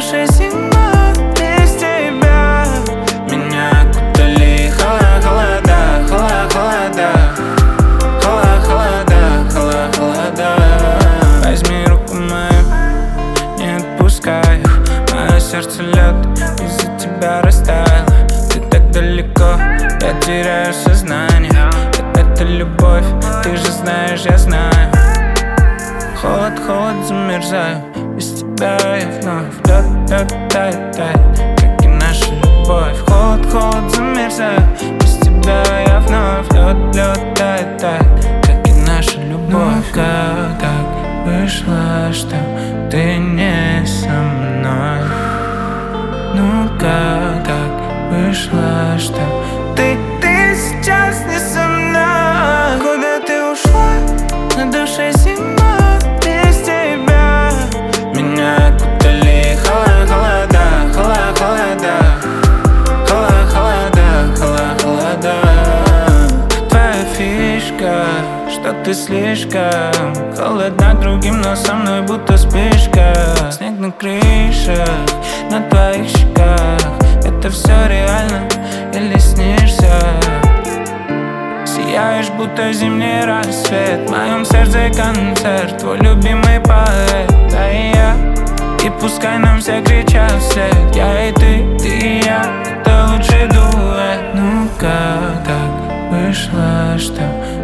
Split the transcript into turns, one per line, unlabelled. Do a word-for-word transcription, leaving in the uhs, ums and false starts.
душе зима без тебя. Меня окутали холода, холода, холода, холода, холода, холода, холода. Возьми руку мою, не отпускай. Мое сердце лед из-за тебя растаяло. Ты так далеко, я теряю сознание. Это любовь, ты же знаешь, я знаю. Холод, холод, замерзаю. Без тебя я вновь лед, лед, тает, тает, как и наша любовь. Холод, холод, замерзаю. Без тебя я вновь лед, лед, тает, тает, как и наша любовь. Ну как так вышло, что ты не со мной? Ну как так вышло, что ты, ты сейчас не со мной? Куда ты ушла? На душе зима без тебя. Меня окутали холода, холода, холода, холода, холода, холода. Твоя фишка, что ты слишком холодна другим, но со мной будто вспышка. Снег на крышах, на твоих щеках. Это все реально или снишься? Сияешь, будто зимний рассвет. В моем сердце концерт, твой любимый поэт. Да и я, и пускай нам все кричат вслед. Я и ты, ты и я, это лучший дуэт. Ну как так вышло, что